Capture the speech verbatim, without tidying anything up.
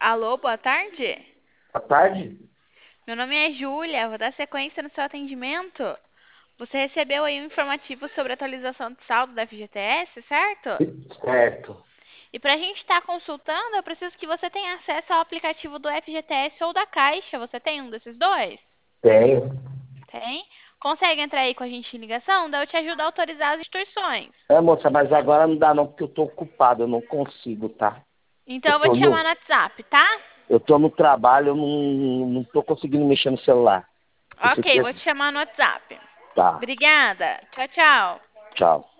Alô, boa tarde. Boa tarde? Meu nome é Júlia, vou dar sequência no seu atendimento. Você recebeu aí um informativo sobre atualização de saldo da F G T S, certo? Certo. E para a gente estar consultando, eu preciso que você tenha acesso ao aplicativo do F G T S ou da Caixa. Você tem um desses dois? Tenho. Tem? Consegue entrar aí com a gente em ligação? Daí eu te ajudo a autorizar as instituições. É, moça, mas agora não dá não, porque eu tô ocupado, eu não consigo, tá? Então Eu eu vou tô te chamar no, no WhatsApp, tá? eu tô no trabalho, eu não, não tô conseguindo mexer no celular. Se você Ok, vou tivesse... te chamar no WhatsApp. Tá, Obrigada. Tchau, tchau. tchau.